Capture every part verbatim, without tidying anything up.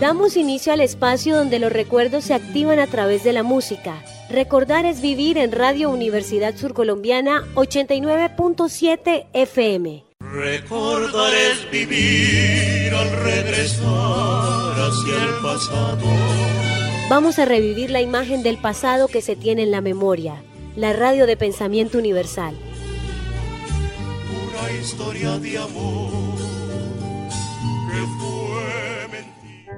Damos inicio al espacio donde los recuerdos se activan a través de la música. Recordar es vivir en Radio Universidad Surcolombiana ochenta y nueve punto siete F M. Recordar es vivir al regresar hacia el pasado. Vamos a revivir la imagen del pasado que se tiene en la memoria. La radio de pensamiento universal. Una historia de amor que fue mentira.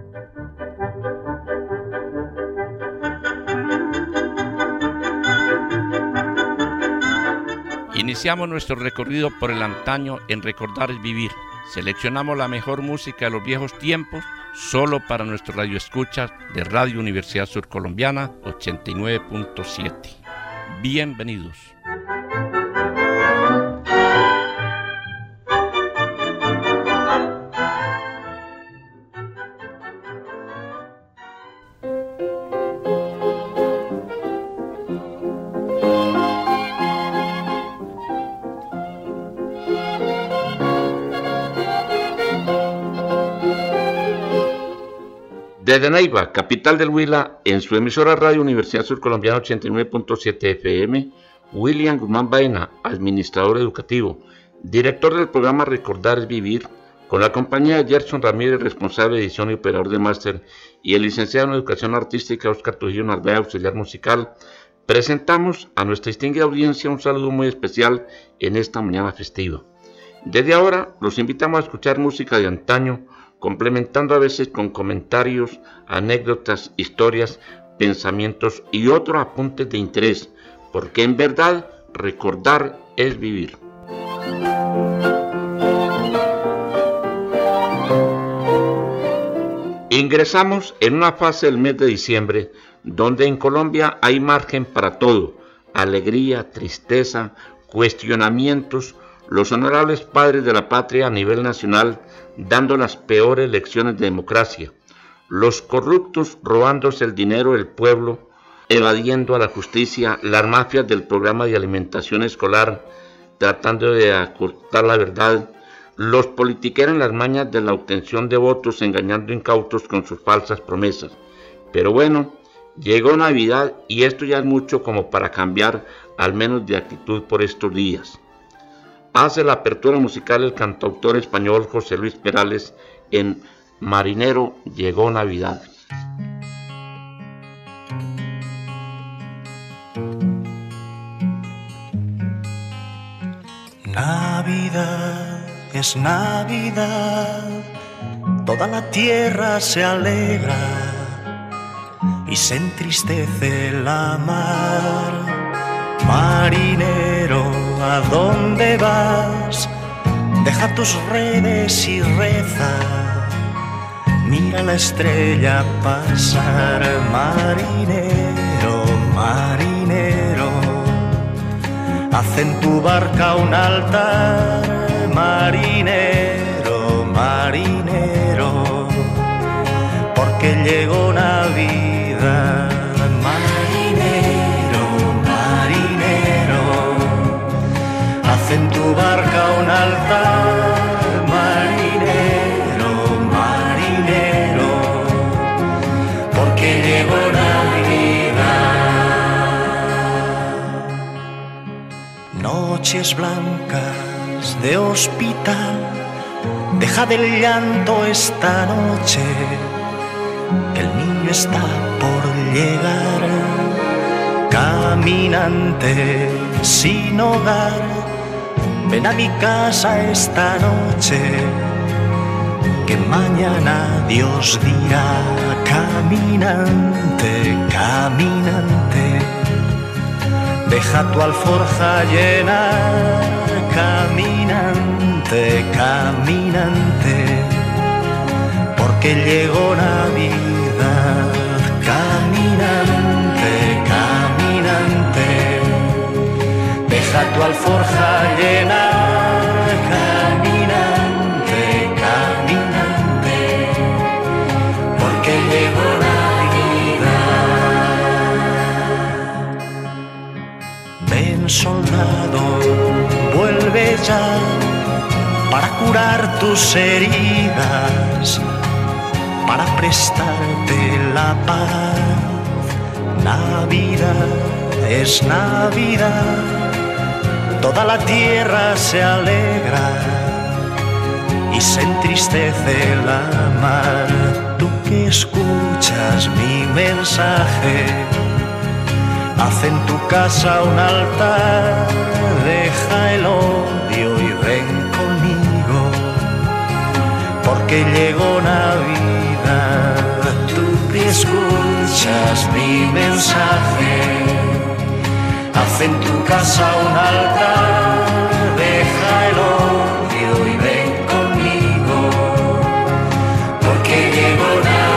Iniciamos nuestro recorrido por el antaño en Recordar es Vivir. Seleccionamos la mejor música de los viejos tiempos solo para nuestros radioescuchas de Radio Universidad Surcolombiana ochenta y nueve punto siete. Bienvenidos. Desde Neiva, capital del Huila, en su emisora Radio Universidad Surcolombiana ochenta y nueve punto siete F M, William Guzmán Baena, administrador educativo, director del programa Recordar es Vivir, con la compañía de Gerson Ramírez, responsable de edición y operador de máster, y el licenciado en Educación Artística Oscar Trujillo Narváez, auxiliar musical, presentamos a nuestra distinguida audiencia un saludo muy especial en esta mañana festiva. Desde ahora los invitamos a escuchar música de antaño, complementando a veces con comentarios, anécdotas, historias, pensamientos y otros apuntes de interés, porque en verdad recordar es vivir. Ingresamos en una fase del mes de diciembre donde en Colombia hay margen para todo: alegría, tristeza, cuestionamientos. Los honorables padres de la patria a nivel nacional dando las peores lecciones de democracia, los corruptos robándose el dinero del pueblo, evadiendo a la justicia, las mafias del programa de alimentación escolar tratando de ocultar la verdad, los politiqueros en las mañas de la obtención de votos engañando incautos con sus falsas promesas. Pero bueno, llegó Navidad y esto ya es mucho como para cambiar al menos de actitud por estos días. Hace la apertura musical el cantautor español José Luis Perales en Marinero, llegó Navidad. Navidad es Navidad, toda la tierra se alegra y se entristece la mar. Marinero, ¿a dónde vas? Deja tus redes y reza, mira la estrella pasar. Marinero, marinero, haz en tu barca un altar. Marinero, marinero, porque llegó Navidad. En tu barca un altar, marinero, marinero, porque llegó Navidad. Noches blancas de hospital, deja del llanto esta noche, que el niño está por llegar. Caminante sin hogar, ven a mi casa esta noche, que mañana Dios dirá. Caminante, caminante, deja tu alforja llena. Caminante, caminante, porque llegó Navidad. Caminante, caminante, deja tu alforja llena. Caminante, caminante, porque llegó Navidad. Ven, soldado, vuelve ya para curar tus heridas, para prestarte la paz. Navidad es Navidad, toda la tierra se alegra y se entristece la mar. Tú que escuchas mi mensaje, haz en tu casa un altar, deja el odio y ven conmigo, porque llegó Navidad. Tú que escuchas mi mensaje, haz en tu casa un altar, deja el odio y ven conmigo, porque llegó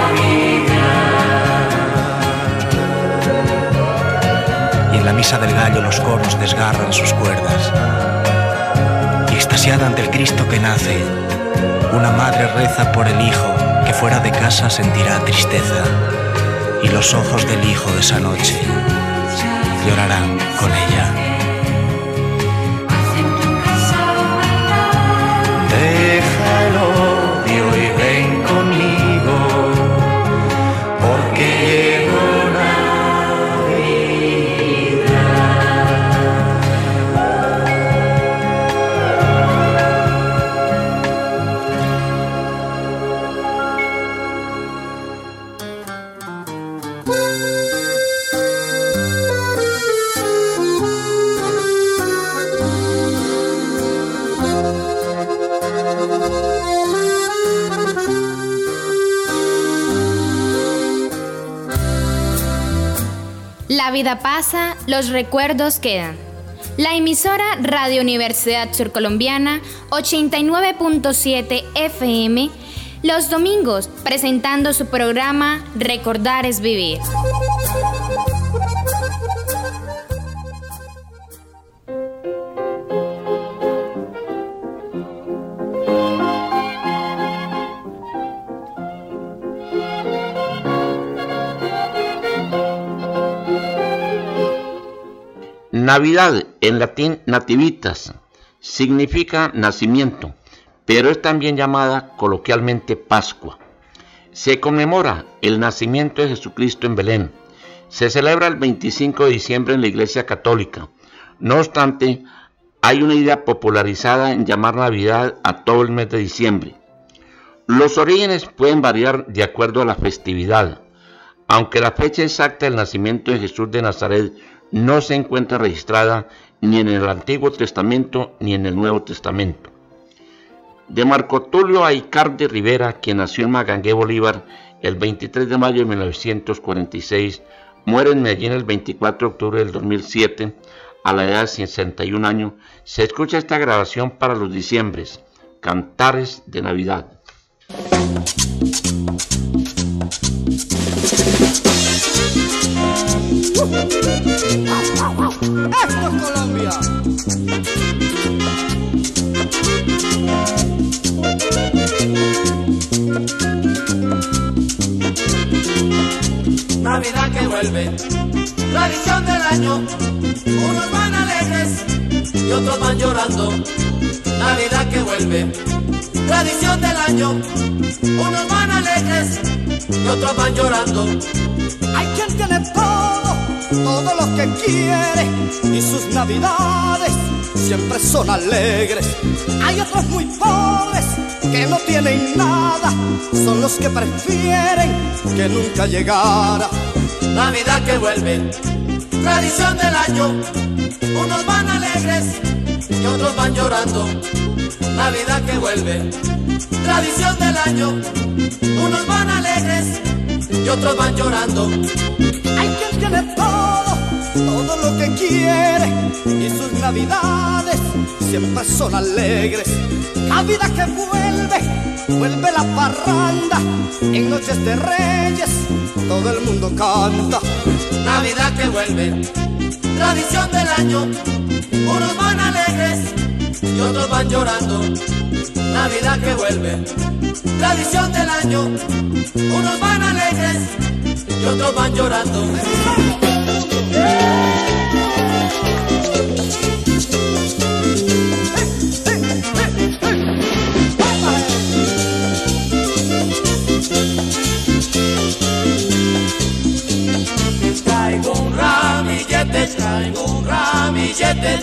Navidad. Y en la misa del gallo los cornos desgarran sus cuerdas, y extasiada ante el Cristo que nace, una madre reza por el hijo que fuera de casa sentirá tristeza, y los ojos del hijo de esa noche llorarán con ella. Deja el odio y ven conmigo, porque llegó La vida pasa, los recuerdos quedan. La emisora Radio Universidad Surcolombiana ochenta y nueve punto siete F M, los domingos presentando su programa Recordar es Vivir. Navidad, en latín nativitas, significa nacimiento, pero es también llamada coloquialmente Pascua. Se conmemora el nacimiento de Jesucristo en Belén. Se celebra el veinticinco de diciembre en la Iglesia Católica. No obstante, hay una idea popularizada en llamar Navidad a todo el mes de diciembre. Los orígenes pueden variar de acuerdo a la festividad, aunque la fecha exacta del nacimiento de Jesús de Nazaret no se encuentra registrada ni en el Antiguo Testamento ni en el Nuevo Testamento. De Marco Tulio Aicardi Rivera, quien nació en Magangué, Bolívar, el veintitrés de mayo de mil novecientos cuarenta y seis, muere en Medellín el veinticuatro de octubre del dos mil siete, a la edad de sesenta y un años, se escucha esta grabación para los diciembres, Cantares de Navidad. ¡Esto es Colombia! Navidad que vuelve, tradición del año, unos van alegres y otros van llorando. Navidad que vuelve, tradición del año, unos van alegres y otros van llorando. Hay quien tiene todo, todo lo que quiere, y sus navidades siempre son alegres. Hay otros muy pobres que no tienen nada, son los que prefieren que nunca llegara. Navidad que vuelve, tradición del año, unos van alegres y otros van llorando. Navidad que vuelve, tradición del año, unos van alegres y otros van llorando. Hay quien tiene todo, todo lo que quiere, y sus navidades siempre son alegres. Navidad que vuelve, vuelve la parranda, en noches de reyes todo el mundo canta. Navidad que vuelve, tradición del año, unos van alegres y otros van llorando. Navidad que vuelve, tradición del año, unos van alegres y otros van llorando.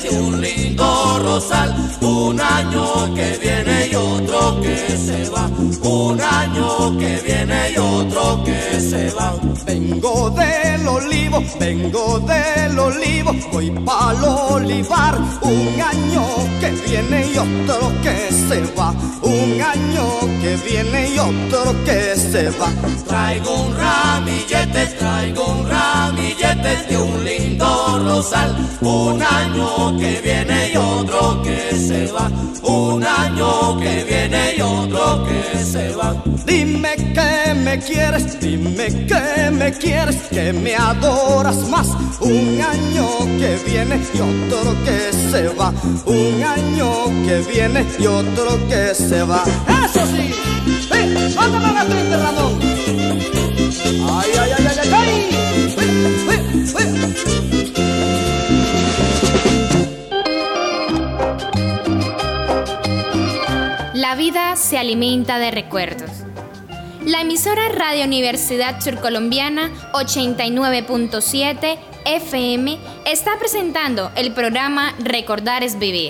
de un lindo rosal. Un año que viene y otro que se va. Un año que viene y otro que se va. Vengo del olivo, vengo del olivo, voy pa'l olivar. Un año que viene y otro que se va. Un año que viene y otro que se va. Traigo un ramillete, traigo un ramillete de un lindo rosal. Un año que viene y otro que se va. Un año que viene y otro que se va. Dime que me quieres, dime que me quieres, que me adoras más. Un año que viene y otro que se va. Un año que viene y otro que se va. ¡Eso sí! ¡Sí! ¡Mándame la triste, Ramón! ¡Ay, ay, ay, ay, ay! ay! ¡Sí! ¡Sí! ¡Sí! La vida se alimenta de recuerdos. La emisora Radio Universidad Surcolombiana ochenta y nueve punto siete F M está presentando el programa Recordar es Vivir.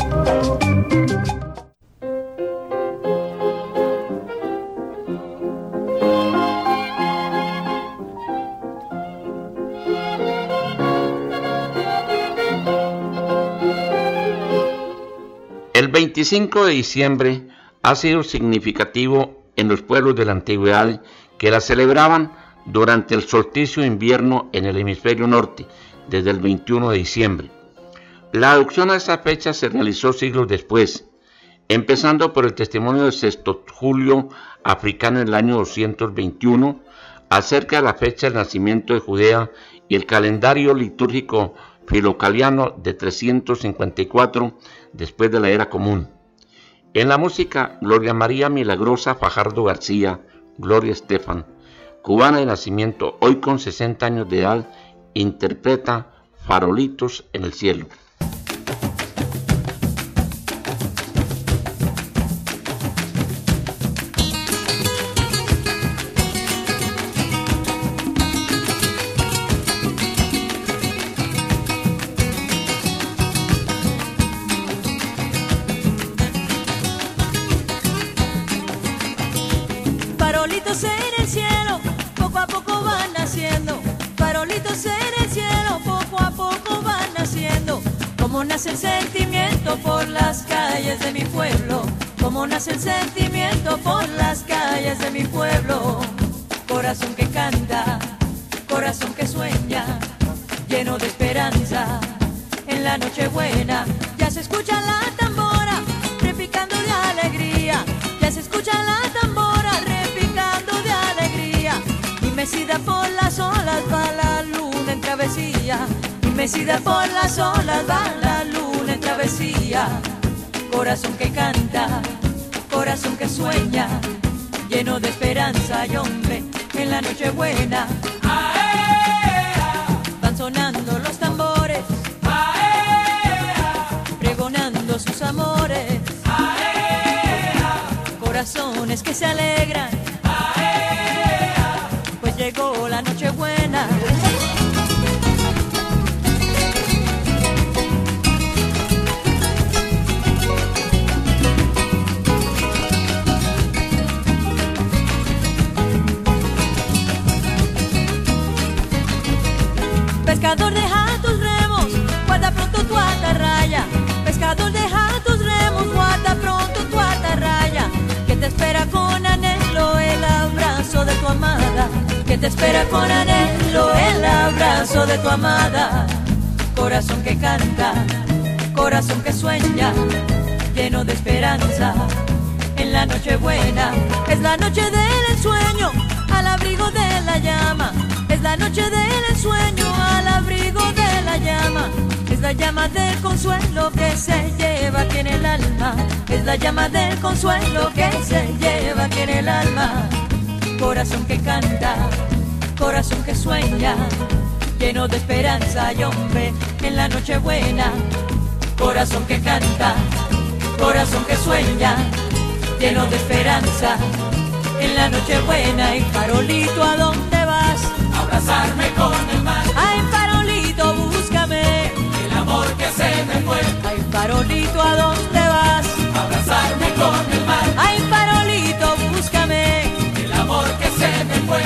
El veinticinco de diciembre ha sido significativo en los pueblos de la antigüedad que la celebraban durante el solsticio de invierno en el hemisferio norte, desde el veintiuno de diciembre. La adopción a esa fecha se realizó siglos después, empezando por el testimonio de Sexto Julio africano en el año doscientos veintiuno, acerca de la fecha del nacimiento de Judea, y el calendario litúrgico filocaliano de trescientos cincuenta y cuatro después de la era común. En la música, Gloria María Milagrosa Fajardo García, Gloria Estefan, cubana de nacimiento, hoy con sesenta años de edad, interpreta Farolitos en el cielo. Farolitos en el cielo, poco a poco van naciendo. Farolitos en el cielo, poco a poco van naciendo. Como nace el sentimiento por las calles de mi pueblo. Como nace el sentimiento por las calles de mi pueblo. Corazón que canta, corazón que sueña, lleno de esperanza. En la noche buena ya se escucha la tambora, repicando de alegría. Ya se escucha la tambora, repicando de alegría. Y mecida por las olas va la luna en travesía. Y mecida por las olas va la luna en travesía. Corazón que canta, corazón que sueña, lleno de esperanza y hombre, en la noche buena van sonando los tambores, pregonando sus amores. Corazones que se alegran, pues llegó la noche buena. Pescador, deja tus remos, guarda pronto tu atarraya. Pescador, deja tus remos, guarda pronto tu atarraya. Que te espera con anhelo el abrazo de tu amada. Que te espera con anhelo el abrazo de tu amada. Corazón que canta, corazón que sueña, lleno de esperanza. En la noche buena es la noche del ensueño, al abrigo de la llama. Es la noche del ensueño, al abrigo de la llama. Es la llama del consuelo que se lleva aquí en el alma. Es la llama del consuelo que se lleva aquí en el alma. Corazón que canta, corazón que sueña, lleno de esperanza y hombre, en la noche buena. Corazón que canta, corazón que sueña, lleno de esperanza, en la noche buena. Y farolito, ¿a dónde vas? Abrazarme con el mar. Ay, farolito, búscame el amor que que se me fue. Ay, farolito, ¿a dónde vas? Abrazarme con el mar. Ay, farolito, búscame el amor que se me fue.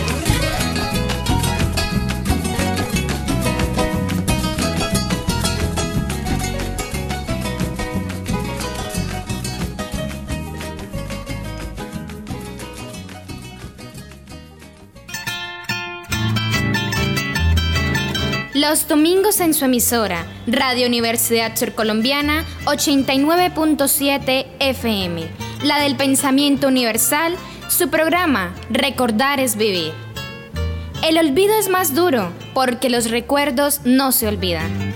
Los domingos en su emisora, Radio Universidad Surcolombiana ochenta y nueve punto siete F M, la del pensamiento universal, su programa Recordar es Vivir. El olvido es más duro porque los recuerdos no se olvidan.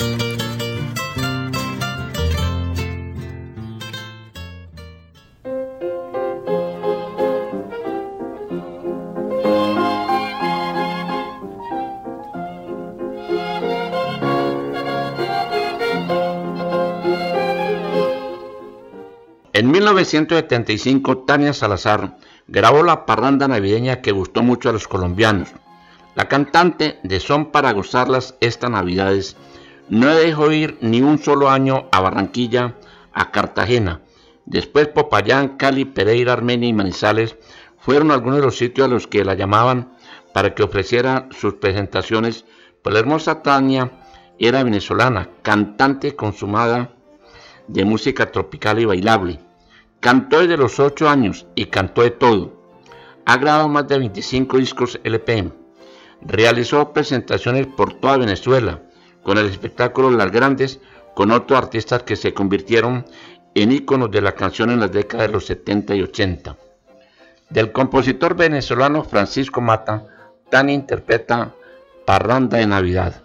En mil novecientos setenta y cinco, Tania Salazar grabó la parranda navideña que gustó mucho a los colombianos. La cantante de Son para gozarlas estas navidades no dejó ir ni un solo año a Barranquilla, a Cartagena. Después Popayán, Cali, Pereira, Armenia y Manizales fueron algunos de los sitios a los que la llamaban para que ofreciera sus presentaciones, pues la hermosa Tania era venezolana, cantante consumada de música tropical y bailable. Cantó desde los ocho años y cantó de todo. Ha grabado más de veinticinco discos L P. Realizó presentaciones por toda Venezuela, con el espectáculo Las Grandes, con otros artistas que se convirtieron en íconos de la canción en las décadas de los setenta y ochenta. Del compositor venezolano Francisco Mata, Tania interpreta Parranda de Navidad.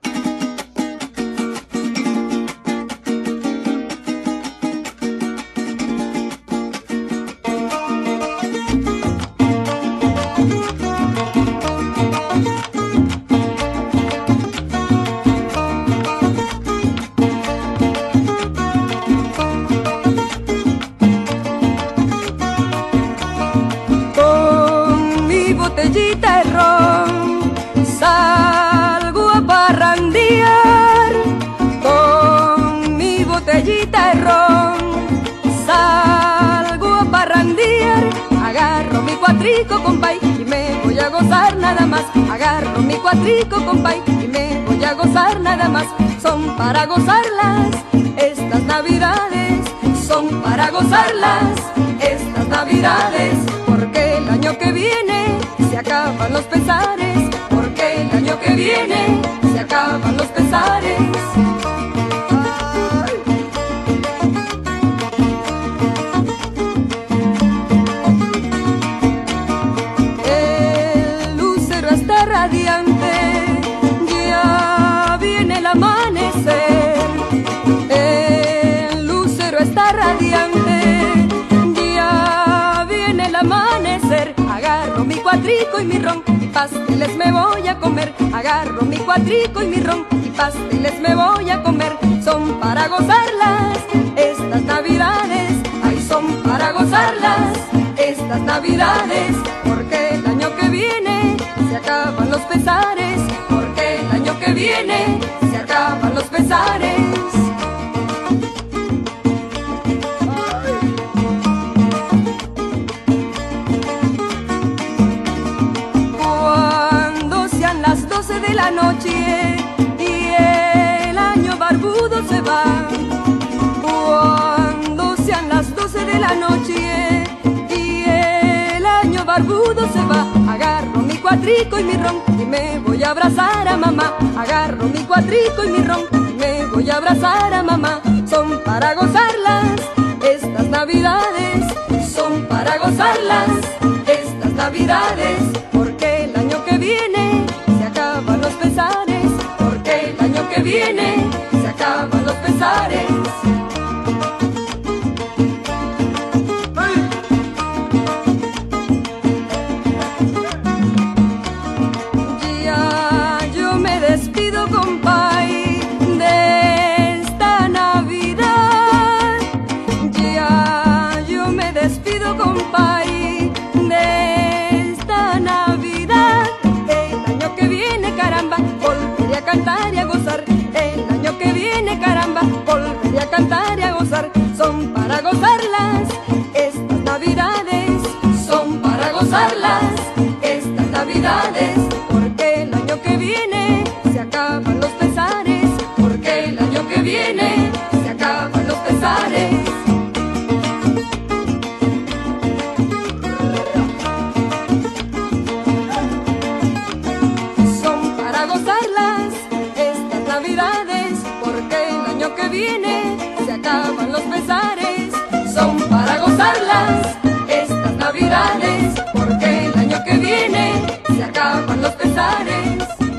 Compay, y me voy a gozar nada más. Agarro mi cuatrico, compay, y me voy a gozar nada más. Son para gozarlas estas navidades, son para gozarlas estas navidades, porque el año que viene se acaban los pesares, porque el año que viene se acaban los pesares. Ya viene el amanecer, el lucero está radiante, ya viene el amanecer. Agarro mi cuatrico y mi ron, y pasteles me voy a comer. Agarro mi cuatrico y mi ron, y pasteles me voy a comer. Son para gozarlas estas navidades, ay, son para gozarlas estas navidades, porque el año que viene se acaban los pesares, porque el año que viene se acaban los pesares. Cuando sean las doce de la noche y el año barbudo se va, cuando sean las doce de la noche y el año barbudo se va, agarro mi cuatrico y mi ron y me voy a abrazar a mamá. Agarro mi cuatrico y mi ron y me voy a abrazar a mamá. Son para gozarlas estas navidades, son para gozarlas estas navidades, porque el año que viene se acaban los pesares, porque el año que viene se acaban los pesares. va, volveré a cantar y a gozar. Son para gozarlas estas navidades, son para gozarlas estas navidades, porque el año que viene se acaban los pesares, porque el año que viene se acaban los pesares. Son para gozarlas estas navidades, porque el año que viene se acaban los pesares. Son para gozarlas estas navidades, porque el año que viene se acaban los pesares.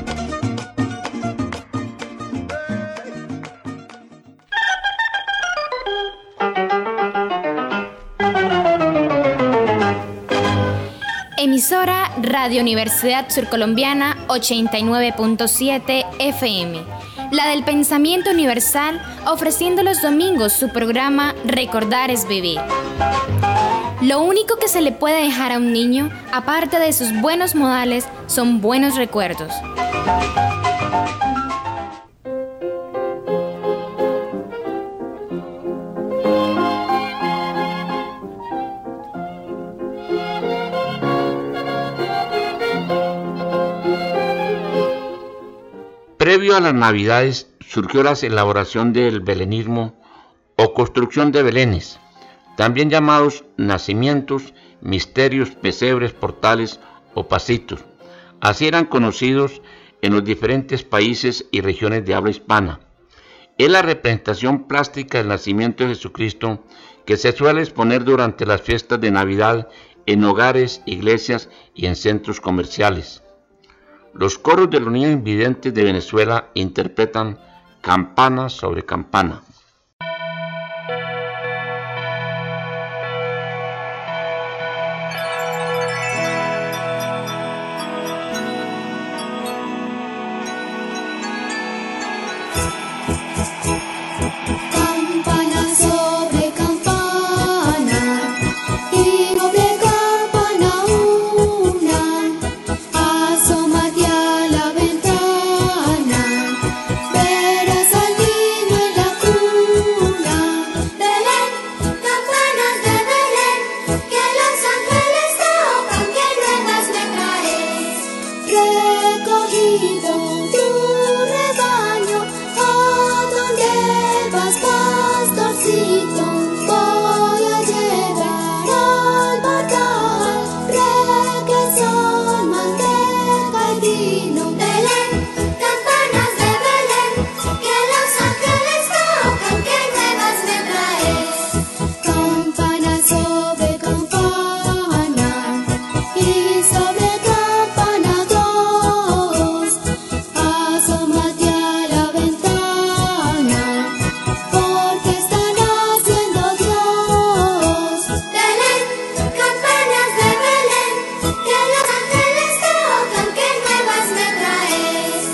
Emisora Radio Universidad Surcolombiana ochenta y nueve punto siete F M, la del pensamiento universal, ofreciendo los domingos su programa Recordar es Vivir. Lo único que se le puede dejar a un niño, aparte de sus buenos modales, son buenos recuerdos. Previo a las Navidades surgió la elaboración del belenismo o construcción de belenes, también llamados nacimientos, misterios, pesebres, portales o pasitos. Así eran conocidos en los diferentes países y regiones de habla hispana. Es la representación plástica del nacimiento de Jesucristo que se suele exponer durante las fiestas de Navidad en hogares, iglesias y en centros comerciales. Los coros de los niños invidentes de Venezuela interpretan Campana sobre campana. Campana sobre campana, y doble campana una, asómate a la ventana, verás al niño en la cuna. Belén, campanas de Belén, que los ángeles tocan, que nuevas me traes. Recogido tu rebaño, ¿a dónde vas, pastorcito? Voy a llevar al portal requesón, manteca y vino. Belén, campanas de Belén, que los ángeles tocan, que nuevas me traes. Campana sobre campana, y sobre campana dos, asómate a la ventana, porque están haciendo Dios. Belén, campanas de Belén, que los ángeles tocan, que nuevas me traes.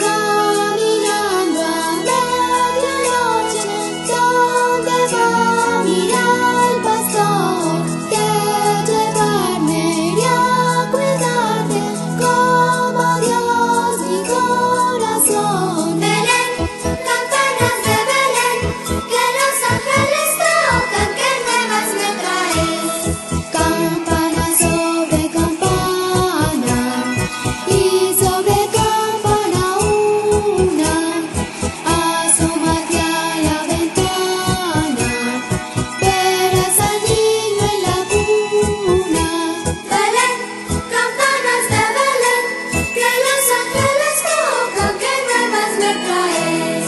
Caminando a medianoche, ¿dónde va? Mira el pastor, de llevarme y a cuidarte, como Dios mi corazón. Belén, campanas de Belén, que los ángeles tocan, que nuevas me traes. Campana sobre campana, y sobre campana una, asómate a la ventana, verás al niño en la cuna. Belén, campanas de Belén, que los ángeles tocan, que nuevas me traes.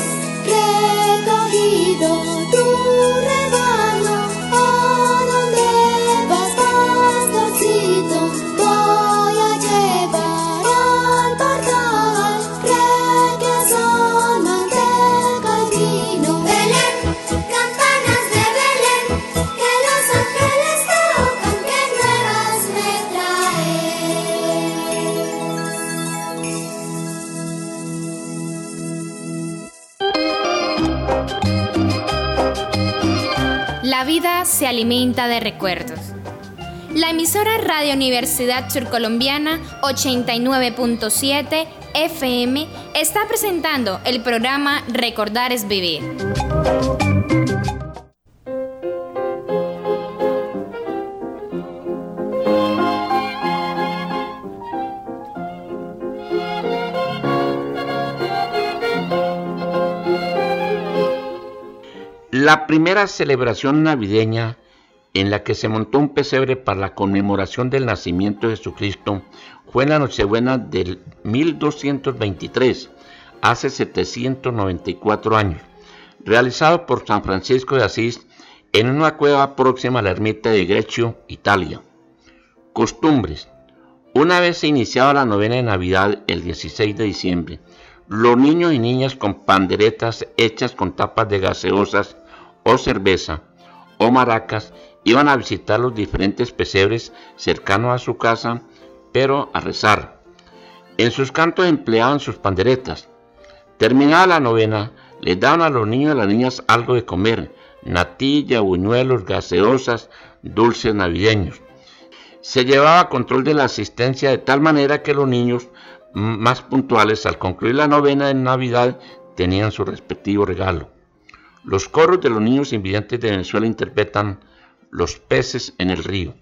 Recogido tu rebaño, ¿a dónde vas, pastorcito? Voy a llevar al portal requesón, manteca y vino. Belén, campanas de Belén, que los ángeles tocan, que nuevas me traes. La vida se alimenta de recuerdos. La emisora Radio Universidad Surcolombiana ochenta y nueve punto siete F M está presentando el programa Recordar es Vivir. La primera celebración navideña en la que se montó un pesebre para la conmemoración del nacimiento de Jesucristo fue en la Nochebuena del mil doscientos veintitrés, hace setecientos noventa y cuatro años, realizado por San Francisco de Asís en una cueva próxima a la ermita de Greccio, Italia. Costumbres. Una vez se iniciaba la novena de Navidad el dieciséis de diciembre, los niños y niñas con panderetas hechas con tapas de gaseosas o cerveza o maracas iban a visitar los diferentes pesebres cercanos a su casa, pero a rezar. En sus cantos empleaban sus panderetas. Terminada la novena, les daban a los niños y a las niñas algo de comer, natilla, buñuelos, gaseosas, dulces navideños. Se llevaba control de la asistencia de tal manera que los niños más puntuales al concluir la novena de Navidad tenían su respectivo regalo. Los coros de los niños invidentes de Venezuela interpretan Los peces en el río.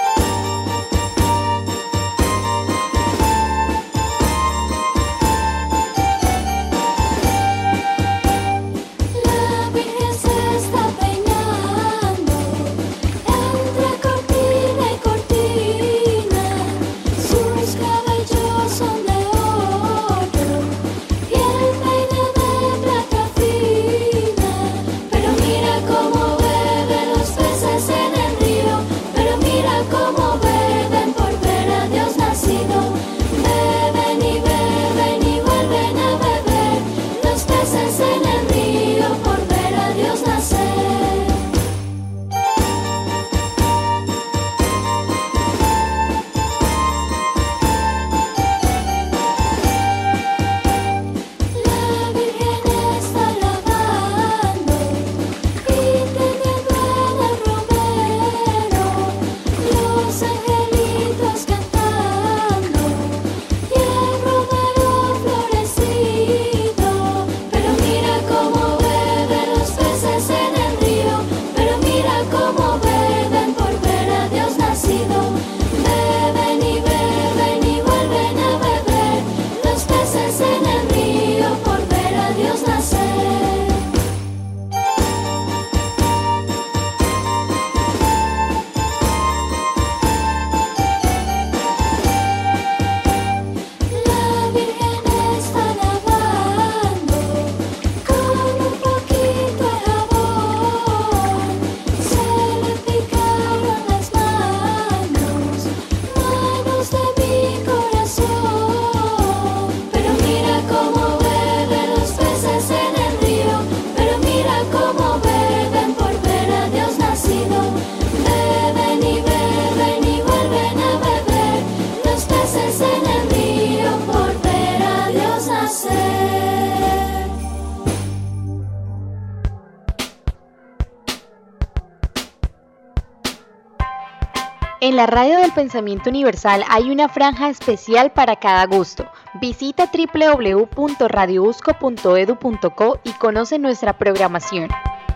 En la Radio del Pensamiento Universal hay una franja especial para cada gusto. Visita doble u doble u doble u punto radio usco punto edu punto co y conoce nuestra programación.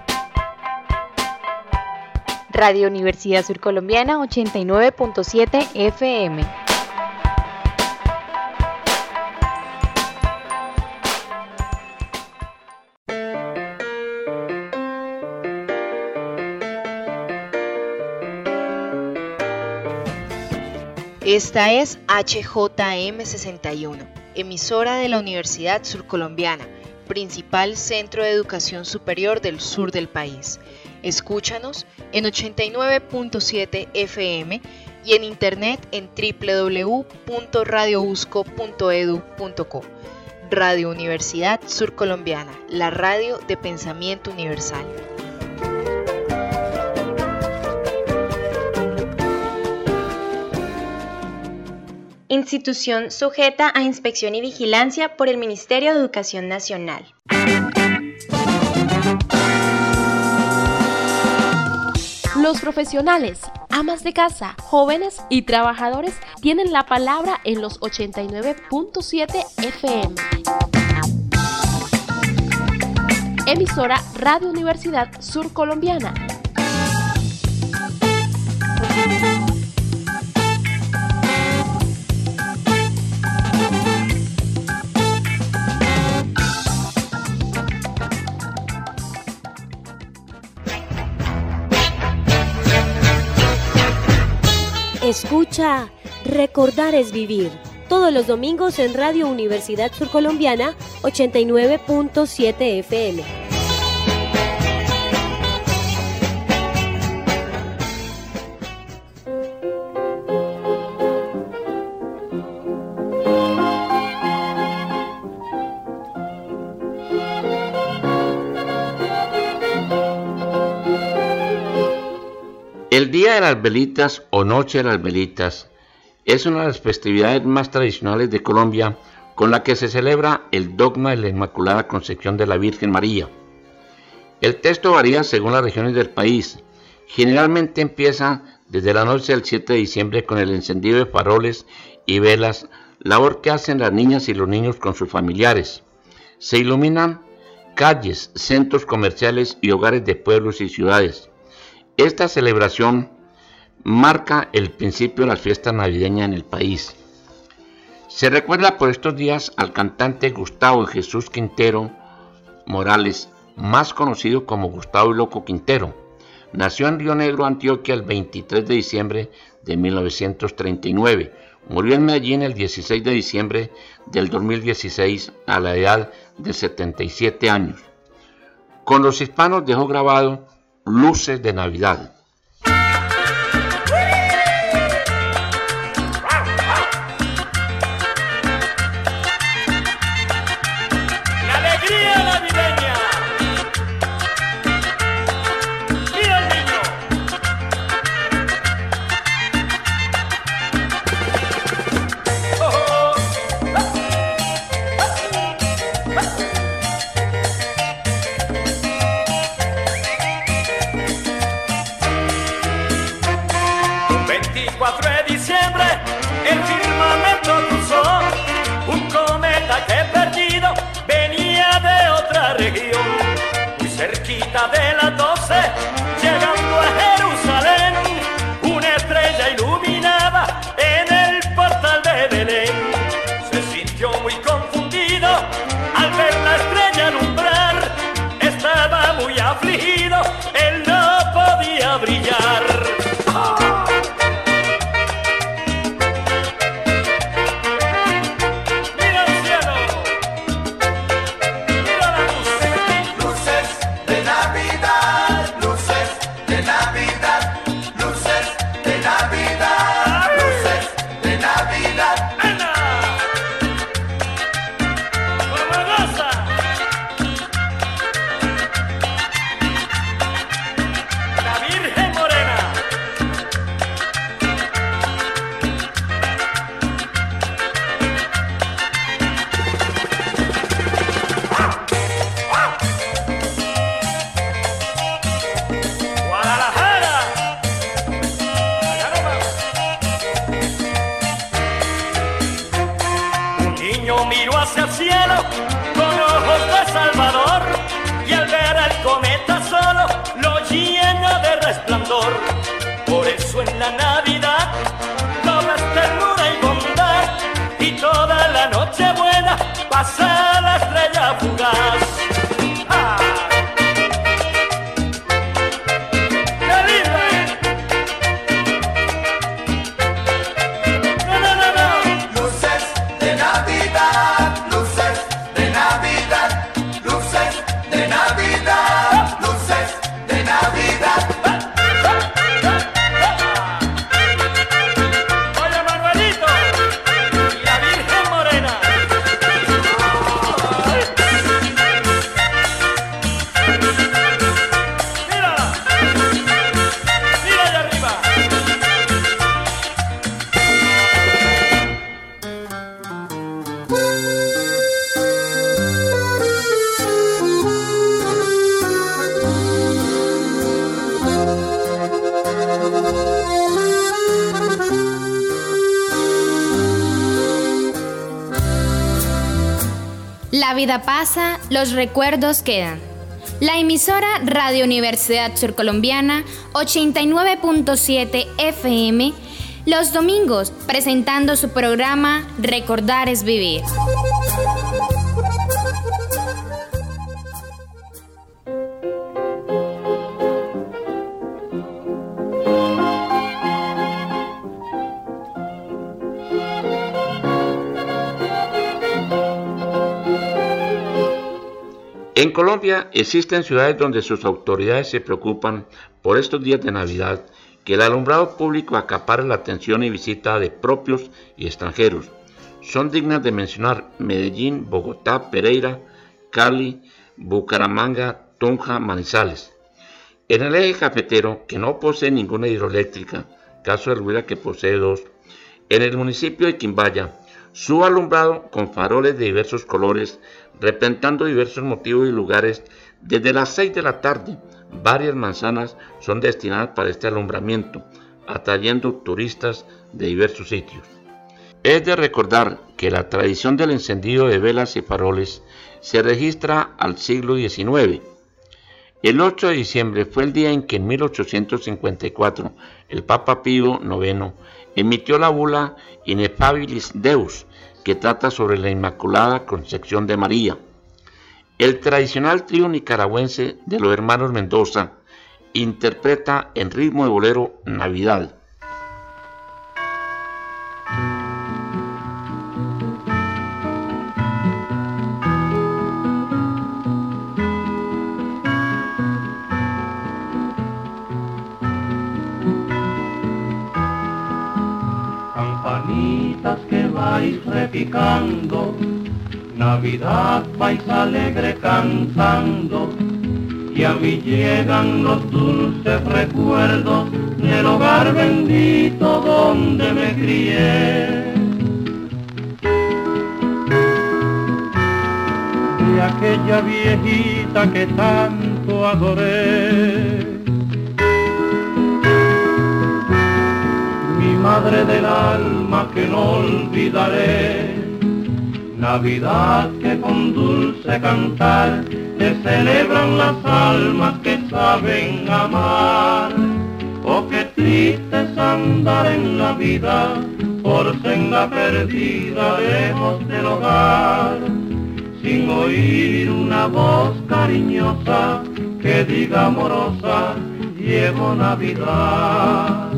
Radio Universidad Surcolombiana ochenta y nueve punto siete F M. Esta es H J M sesenta y uno, emisora de la Universidad Surcolombiana, principal centro de educación superior del sur del país. Escúchanos en ochenta y nueve punto siete F M y en internet en doble u doble u doble u punto radio usco punto edu punto co. Radio Universidad Surcolombiana, la radio de pensamiento universal. Institución sujeta a inspección y vigilancia por el Ministerio de Educación Nacional. Los profesionales, amas de casa, jóvenes y trabajadores tienen la palabra en los ochenta y nueve punto siete F M. Emisora Radio Universidad Surcolombiana. Escucha Recordar es Vivir, todos los domingos en Radio Universidad Surcolombiana ochenta y nueve punto siete F M. El Día de las Velitas o Noche de las Velitas es una de las festividades más tradicionales de Colombia, con la que se celebra el dogma de la Inmaculada Concepción de la Virgen María. El texto varía según las regiones del país. Generalmente empieza desde la noche del siete de diciembre con el encendido de faroles y velas, labor que hacen las niñas y los niños con sus familiares. Se iluminan calles, centros comerciales y hogares de pueblos y ciudades. Esta celebración marca el principio de las fiestas navideñas en el país. Se recuerda por estos días al cantante Gustavo Jesús Quintero Morales, más conocido como Gustavo el Loco Quintero. Nació en Río Negro, Antioquia, el veintitrés de diciembre de mil novecientos treinta y nueve. Murió en Medellín el dieciséis de diciembre del dos mil dieciséis a la edad de setenta y siete años. Con los hispanos dejó grabado Luces de Navidad. De las doce, llegando a Jerusalén, una estrella iluminaba en el portal de Belén. Se sintió muy confundido al ver la estrella alumbrar. Estaba muy afligido, él no podía brillar. ¡Ah! Por eso en la Navidad todo es ternura y bondad, y toda la noche buena pasa la estrella fugaz. ¡Ah! ¡Qué lindo, eh! No, no, no, no. Luces de Navidad, luces de Navidad, luces de Navidad, luces de Navidad. La vida pasa, los recuerdos quedan. La emisora Radio Universidad Surcolombiana ochenta y nueve punto siete F M, los domingos presentando su programa Recordar es Vivir. En Colombia existen ciudades donde sus autoridades se preocupan por estos días de Navidad que el alumbrado público acapare la atención y visita de propios y extranjeros. Son dignas de mencionar Medellín, Bogotá, Pereira, Cali, Bucaramanga, Tunja, Manizales. En el eje cafetero, que no posee ninguna hidroeléctrica, caso de Huila que posee dos, en el municipio de Quimbaya, su alumbrado con faroles de diversos colores, representando diversos motivos y lugares, desde las seis de la tarde, varias manzanas son destinadas para este alumbramiento, atrayendo turistas de diversos sitios. Es de recordar que la tradición del encendido de velas y faroles se registra al siglo diecinueve. El ocho de diciembre fue el día en que en mil ochocientos cincuenta y cuatro el Papa Pío noveno emitió la bula Ineffabilis Deus, que trata sobre la Inmaculada Concepción de María. El tradicional trío nicaragüense de los hermanos Mendoza interpreta en ritmo de bolero Navidad. Campanitas que vais repicando, Navidad vais alegre cantando, y a mí llegan los dulces recuerdos del hogar bendito donde me crié. De aquella viejita que tanto adoré, mi madre del alma que no olvidaré. Navidad que con dulce cantar te celebran las almas que saben amar. Oh, qué triste es andar en la vida por senda perdida lejos del hogar, sin oír una voz cariñosa que diga amorosa, llegó Navidad.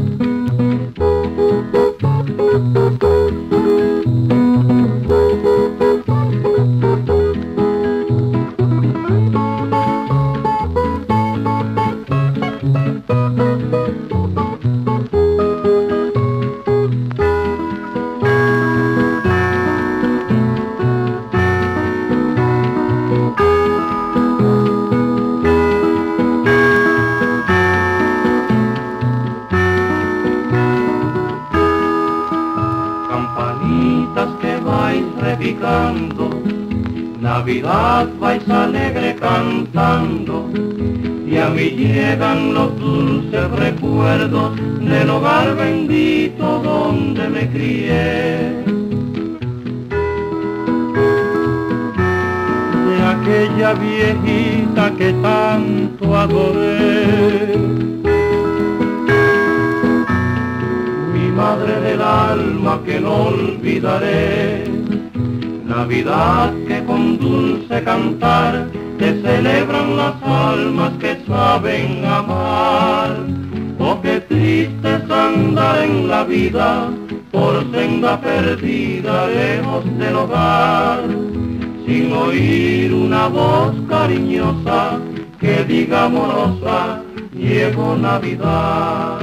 Navidad vais alegre cantando, y a mí llegan los dulces recuerdos del hogar bendito donde me crié. De aquella viejita que tanto adoré, mi madre del alma que no olvidaré. Navidad que con dulce cantar te celebran las almas que saben amar. Oh, qué triste es andar en la vida por senda perdida lejos del hogar, sin oír una voz cariñosa que diga amorosa, llegó Navidad.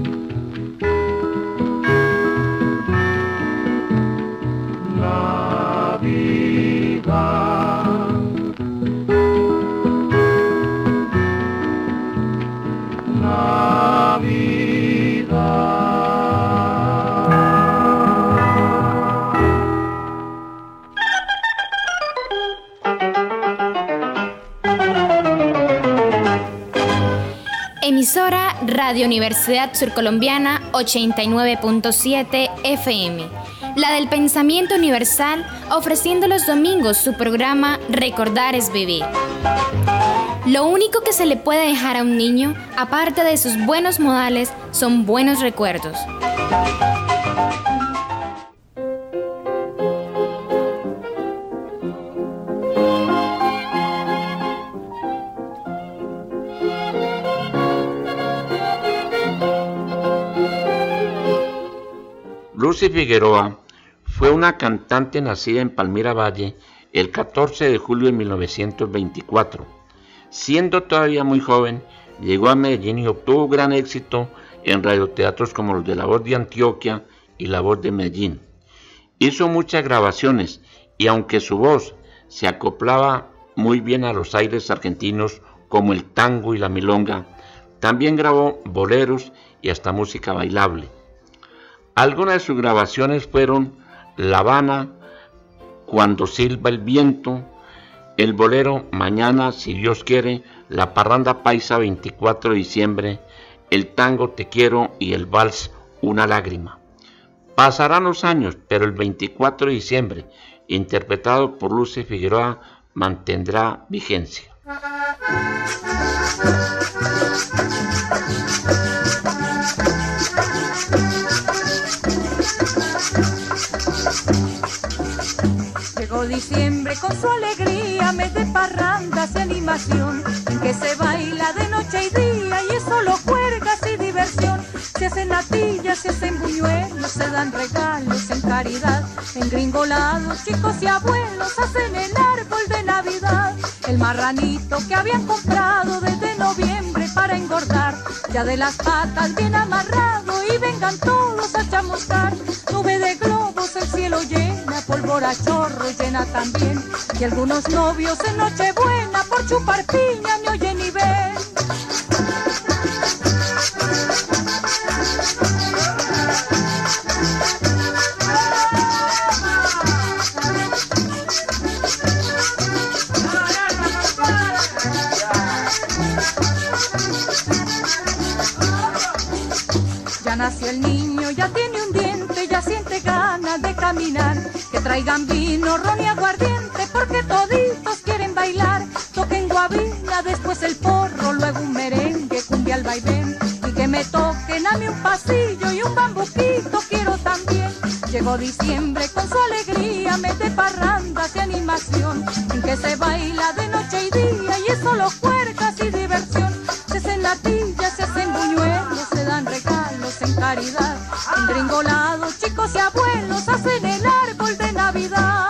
Emisora Radio Universidad Surcolombiana ochenta y nueve punto siete F M, la del pensamiento universal, ofreciendo los domingos su programa Recordar es Vivir. Lo único que se le puede dejar a un niño, aparte de sus buenos modales, son buenos recuerdos. Lucy Figueroa fue una cantante nacida en Palmira Valle el catorce de julio de mil novecientos veinticuatro. Siendo todavía muy joven, llegó a Medellín y obtuvo gran éxito en radioteatros como los de La Voz de Antioquia y La Voz de Medellín. Hizo muchas grabaciones y aunque su voz se acoplaba muy bien a los aires argentinos como el tango y la milonga, también grabó boleros y hasta música bailable. Algunas de sus grabaciones fueron La Habana, Cuando silba el viento, el bolero Mañana si Dios quiere, la parranda paisa veinticuatro de diciembre, el tango Te quiero y el vals Una lágrima. Pasarán los años, pero el veinticuatro de diciembre, interpretado por Luce Figueroa, mantendrá vigencia. Llegó diciembre con su alegría, mes de parrandas y animación, en que se baila de noche y día y es solo juergas y diversión. Se hacen natillas, se hacen buñuelos, se dan regalos en caridad, engringolados chicos y abuelos hacen el árbol de Navidad. El marranito que habían comprado desde noviembre para engordar, ya de las patas bien amarrado y vengan todos a chamuscar. Nube de globos el cielo llena, pólvora chorro llena también, y algunos novios en Nochebuena por chupar piña me oyen y ven. Ya nació el niño, ya tiene un diente, ya siente ganas de caminar. Que traigan vino, ron y aguardiente, porque toditos quieren bailar. Toquen guabina, después el porro, luego un merengue, cumbia al vaivén. Y que me toquen a mí un pasillo y un bambuquito quiero también. Llegó diciembre con su alegría, mes de parrandas y animación, en que se baila de noche y día y es solo juergas y diversión. Se hacen natillas, se hacen buñuelos, se dan regalos en caridad, engringolados chicos y abuelos hacen el árbol de Navidad.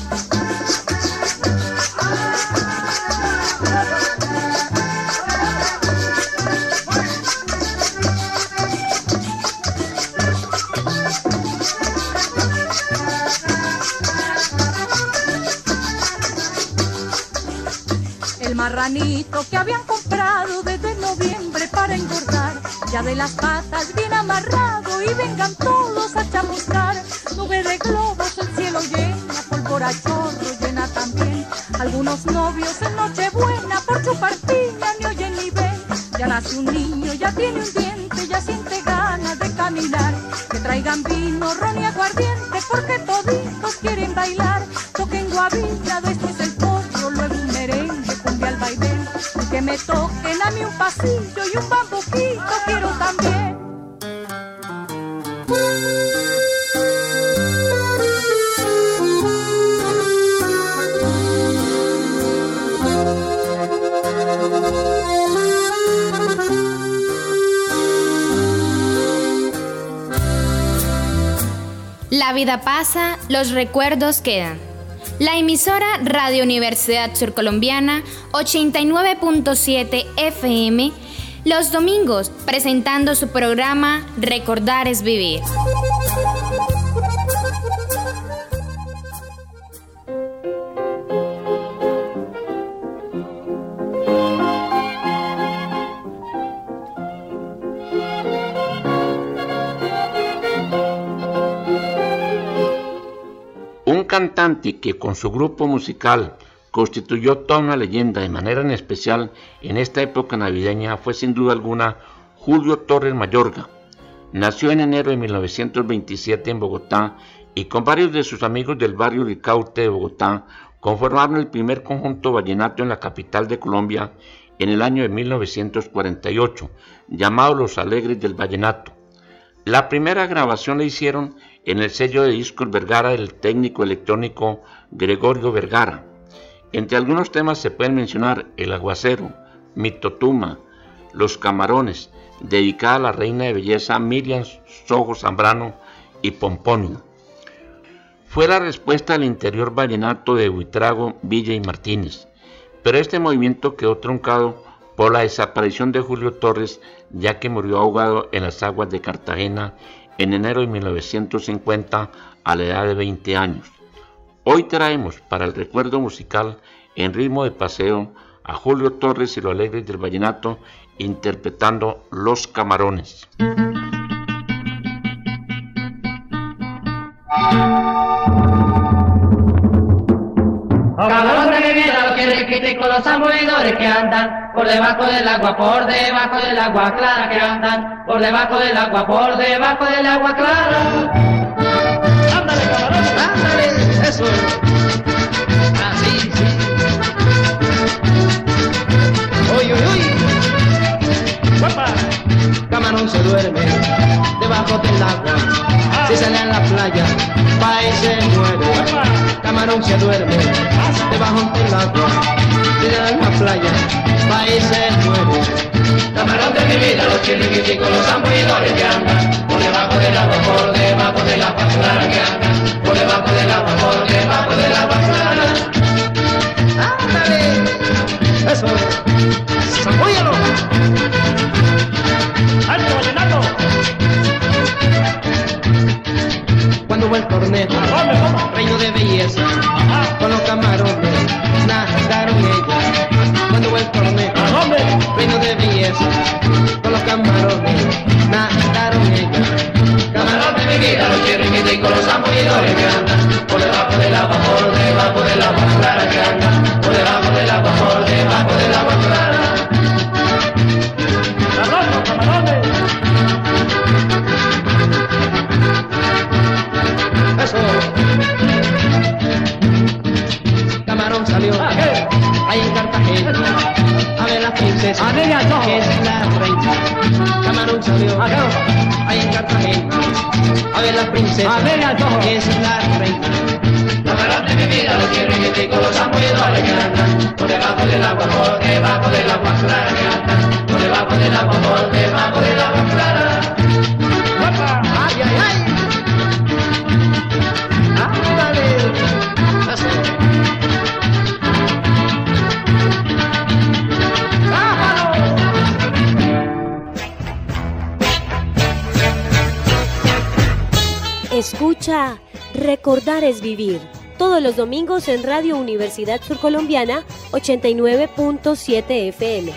El marranito que habían comprado desde noviembre para engordar, ya de las patas bien amarrado y vengan todos a chamuscar. Nube de globos el cielo llena, pólvora chorro llena también, algunos novios en Nochebuena por chupar piña ni oyen ni ven. Ya nace un niño, ya tiene un diente, ya siente ganas de caminar. Que traigan vino, ron y aguardiente, porque toditos quieren bailar. Toquen guabina, después el pollo, luego un merengue, cumbia al vaivén. Y que me toquen a mí un pasillo y un bambuquito quiero también. La vida pasa, los recuerdos quedan. La emisora Radio Universidad Surcolombiana ochenta y nueve punto siete F M, los domingos presentando su programa Recordar es Vivir. Cantante que con su grupo musical constituyó toda una leyenda de manera en especial en esta época navideña fue sin duda alguna Julio Torres Mayorga. Nació en enero de mil novecientos veintisiete en Bogotá y con varios de sus amigos del barrio Ricaurte de Bogotá conformaron el primer conjunto vallenato en la capital de Colombia en el año de mil novecientos cuarenta y ocho, llamado Los Alegres del Vallenato. La primera grabación la hicieron en el sello de discos Vergara del técnico electrónico Gregorio Vergara. Entre algunos temas se pueden mencionar El Aguacero, Mi Totuma, Los Camarones, dedicada a la reina de belleza Miriam Sojo Zambrano y Pomponio. Fue la respuesta al interior vallenato de Buitrago, Villa y Martínez, pero este movimiento quedó truncado por la desaparición de Julio Torres, ya que murió ahogado en las aguas de Cartagena en enero de mil novecientos cincuenta a la edad de veinte años. Hoy traemos para el recuerdo musical en ritmo de paseo a Julio Torres y los Alegres del Vallenato interpretando Los Camarones. Camarón de mi vida, los que critico, los aburridores que andan por debajo del agua, por debajo del agua clara, que andan por debajo del agua, por debajo del agua clara. Ándale, camarón, ándale, eso. Así, sí. Uy, uy, uy. Guapa. Camarón se duerme debajo del agua. Ah. Si sale a la playa, va y se muere. Guapa. Camarón se duerme debajo del agua, si sale a la playa, va y se muere. Camarón de mi vida, los chiriquiticos, los zambullidores que andan por debajo del agua, por debajo del agua clara que andan, por debajo del agua, por debajo del agua clara. ¡Ándale! ¡Eso! ¡Zambúllalo! ¡Alto, vallenato! Cuando va el corneto, reino de belleza, con los camarones, nadaron ellas. Cuando va el corneto, reino de belleza, con los camarones, nadaron ellas. Camarón de mi vida, los chiriquiticos, los zambullidores que andan por debajo del agua, por debajo del agua clara que andan, por debajo del agua, por debajo del agua clara. ¡Arroz, camarones! Eso. Camarón salió ahí en Cartagena a ver la princesa que es la reina. Camarón salió ahí en Cartagena a ver la princesa que es la reina. Camarón de mi vida, los chiriquiticos, los zambullidores que andan por debajo del agua, por debajo del agua clara que andan, por debajo del agua, por debajo del agua clara. ¡Ay, ay, ay! Escucha Recordar es Vivir, todos los domingos en Radio Universidad Surcolombiana ochenta y nueve punto siete F M.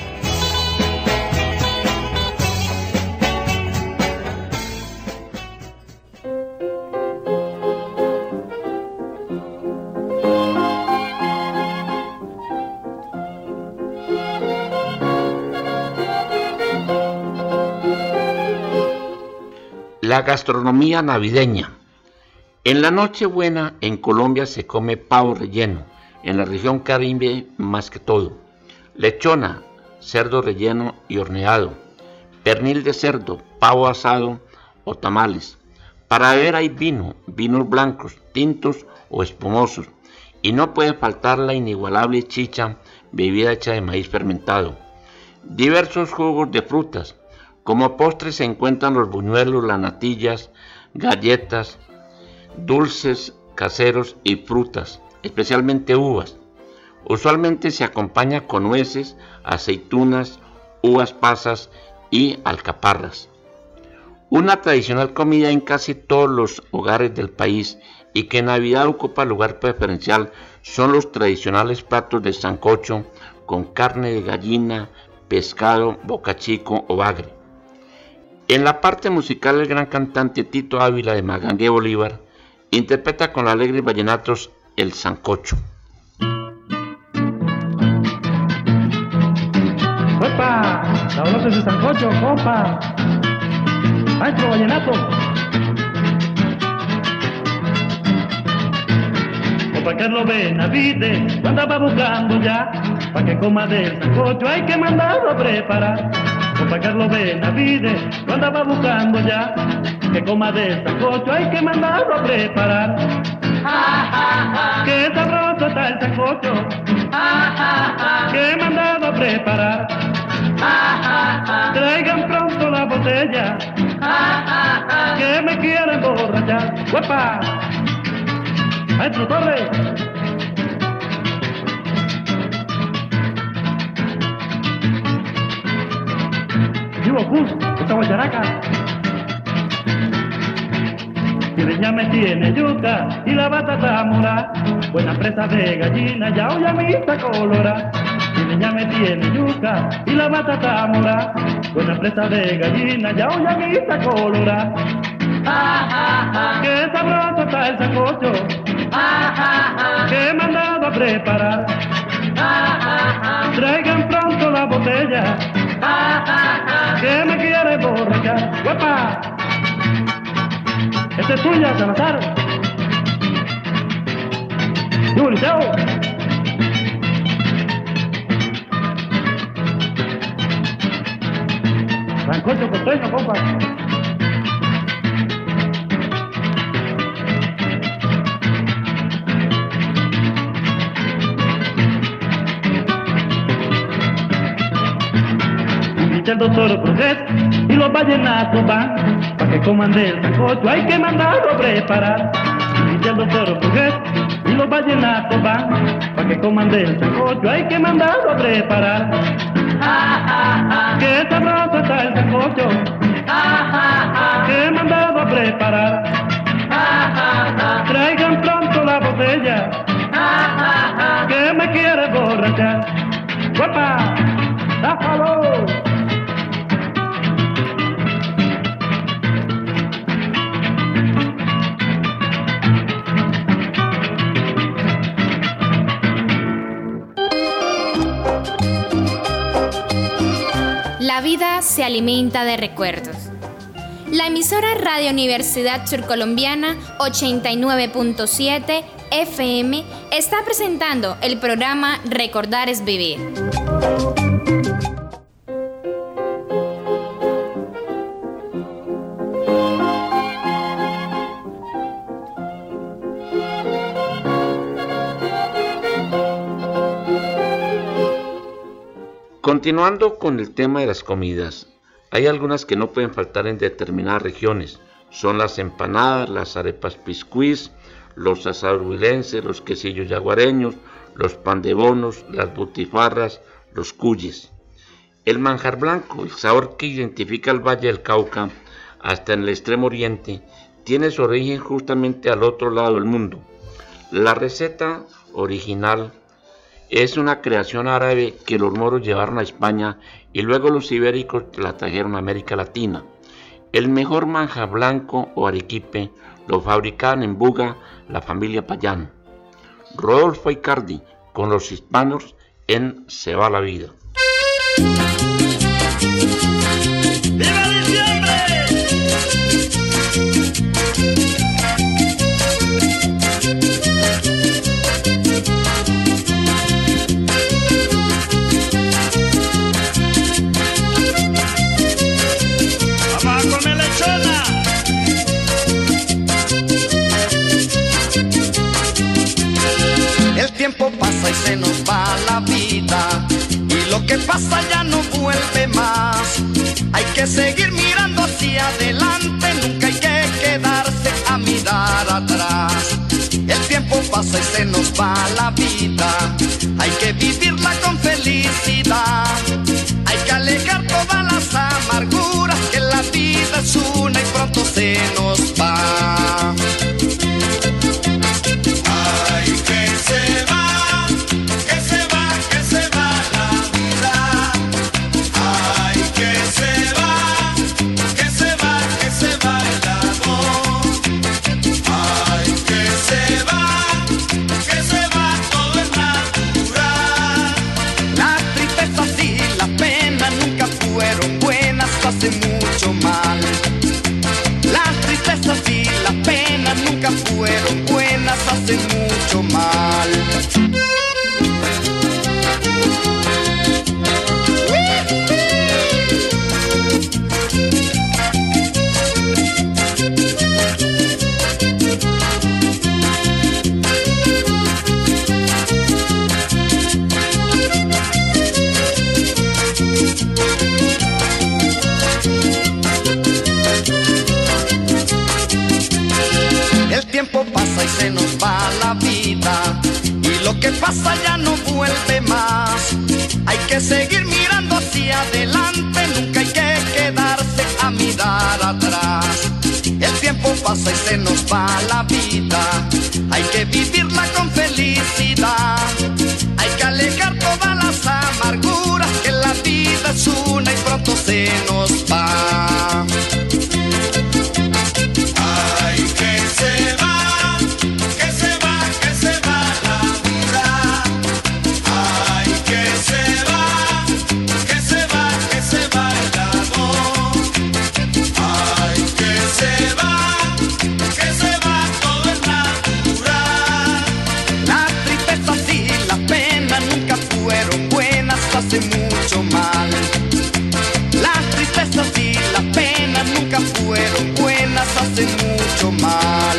La gastronomía navideña. En la Nochebuena en Colombia se come pavo relleno, en la región Caribe más que todo, lechona, cerdo relleno y horneado, pernil de cerdo, pavo asado o tamales. Para beber hay vino, vinos blancos, tintos o espumosos, y no puede faltar la inigualable chicha, bebida hecha de maíz fermentado. Diversos jugos de frutas. Como postres se encuentran los buñuelos, las natillas, galletas, dulces caseros y frutas, especialmente uvas. Usualmente se acompaña con nueces, aceitunas, uvas pasas y alcaparras. Una tradicional comida en casi todos los hogares del país y que en Navidad ocupa lugar preferencial son los tradicionales platos de sancocho con carne de gallina, pescado, bocachico o bagre. En la parte musical, el gran cantante Tito Ávila de Magangué Bolívar interpreta con los Alegres Vallenatos el sancocho. ¡Opa! ¡Sabroso ese sancocho, compa! ¡Maestro Vallenato! Compa Carlos Benavides, cuando va buscando ya, pa' que coma del sancocho hay que mandarlo a preparar. Compa Carlos Benavides, cuando va buscando ya, que coma del sancocho hay que mandarlo a preparar. Ja, ja, ja. ¡Qué sabroso está el sancocho! Ja, ja, ja. ¡Qué mandado a preparar! Ja, ja, ja. Traigan pronto la botella, ja, ja, ja. Que me quieren emborrachar. ¡Uepa! Maestro Torres. Vivo Cus, esta guacharaca. Que ya me tiene yuca y la batata mora, buena presa de gallina, ya llamita colora. Que ya me tiene yuca y la batata mora, buena presa de gallina, ya llamita colora. Que sabroso está el sancocho, que he mandado a preparar. Traigan pronto la botella, que me quiere borrachar. ¡Guapa! Esta es tuya, Salazar. ¡Yuriteo! Sancocho costeño, compa. El doctor Progres y los vallenatos van pa' que coman del sancocho, hay que mandarlo a preparar. Dice el doctor Progres y los vallenatos van pa' que coman del sancocho, hay que mandarlo a preparar. Que sabroso está el sancocho, que he mandado a preparar. Traigan pronto la botella, que me quiere borrachar. ¡Guapa! ¡Dájalo! La vida se alimenta de recuerdos. La emisora Radio Universidad Surcolombiana ochenta y nueve punto siete F M está presentando el programa Recordar es Vivir. Continuando con el tema de las comidas, hay algunas que no pueden faltar en determinadas regiones. Son las empanadas, las arepas piscuís, los asados huilenses, los quesillos yaguareños, los pan de bonos, las butifarras, los cuyes. El manjar blanco, el sabor que identifica el Valle del Cauca hasta en el extremo oriente, tiene su origen justamente al otro lado del mundo. La receta original es una creación árabe que los moros llevaron a España y luego los ibéricos la trajeron a América Latina. El mejor manjar blanco o arequipe lo fabricaban en Buga la familia Payán. Rodolfo Icardi con los hispanos en Se va la vida. ¡Viva diciembre! El tiempo pasa y se nos va la vida, y lo que pasa ya no vuelve más. Hay que seguir mirando hacia adelante, nunca hay que quedarse a mirar atrás. El tiempo pasa y se nos va la vida, hay que vivirla con felicidad. Hay que alejar todas las amarguras, que la vida es una y pronto se nos va. que pasa ya no vuelve más. Hay que seguir mirando hacia adelante, nunca hay que quedarse a mirar atrás. El tiempo pasa y se nos va la vida, hay que vivirla con felicidad. Hay que alejar todas las amarguras, que la vida es una y pronto se nos va. Ay, que se va, que se va, que se va la vida. Ay, que se va, que se va, que se va el amor. Ay, que se va, que se va todo es natural. Las tristezas y las penas nunca fueron buenas, hace mucho mal. Las tristezas y las penas nunca fueron buenas, hace mucho mal.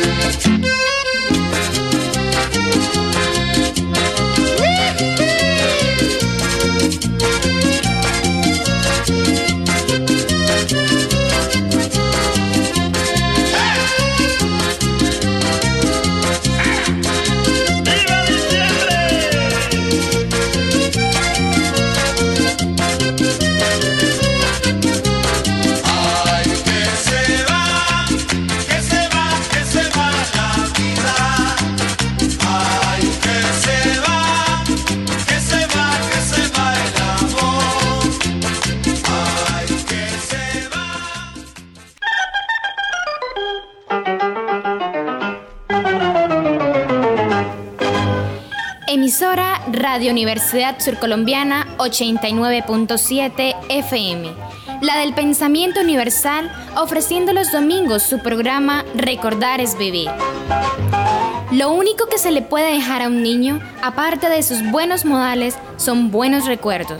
Ay, que se va, que se va, que se va la vida. Ay, que se va, que se va, que se va el amor. Ay, que se va. Emisora Radio Universidad Surcolombiana ochenta y nueve punto siete F M, la del pensamiento universal, ofreciendo los domingos su programa Recordar es Vivir. Lo único que se le puede dejar a un niño, aparte de sus buenos modales, son buenos recuerdos.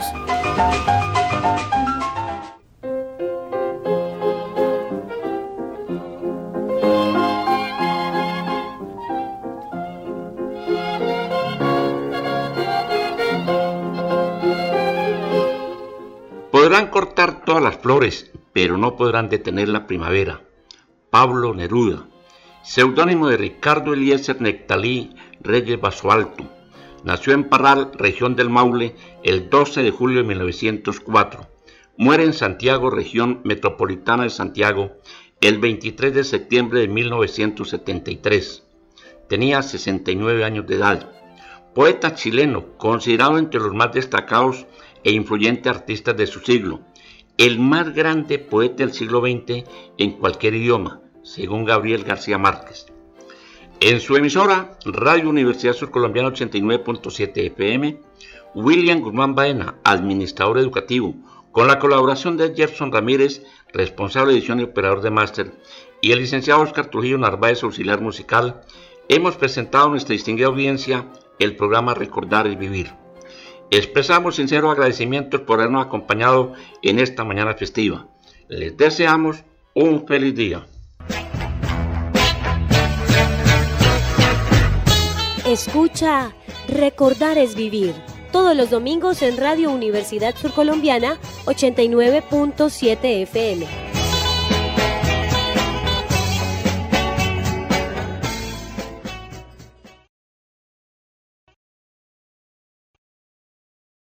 Podrán cortar todas las flores, pero no podrán detener la primavera. Pablo Neruda, seudónimo de Ricardo Eliezer Nectalí Reyes Basualto. Nació en Parral, región del Maule, el doce de julio de mil novecientos cuatro. Muere en Santiago, región metropolitana de Santiago, el veintitrés de septiembre de mil novecientos setenta y tres. Tenía sesenta y nueve años de edad. Poeta chileno, considerado entre los más destacados e influyentes artistas de su siglo, el más grande poeta del siglo veinte en cualquier idioma, según Gabriel García Márquez. En su emisora, Radio Universidad Surcolombiana ochenta y nueve punto siete F M, William Guzmán Baena, administrador educativo, con la colaboración de Gerson Ramírez, responsable de edición y operador de máster, y el licenciado Oscar Trujillo Narváez, auxiliar musical, hemos presentado a nuestra distinguida audiencia el programa Recordar es Vivir. Expresamos sinceros agradecimientos por habernos acompañado en esta mañana festiva. Les deseamos un feliz día. Escucha Recordar es Vivir, todos los domingos en Radio Universidad Surcolombiana ochenta y nueve punto siete F M.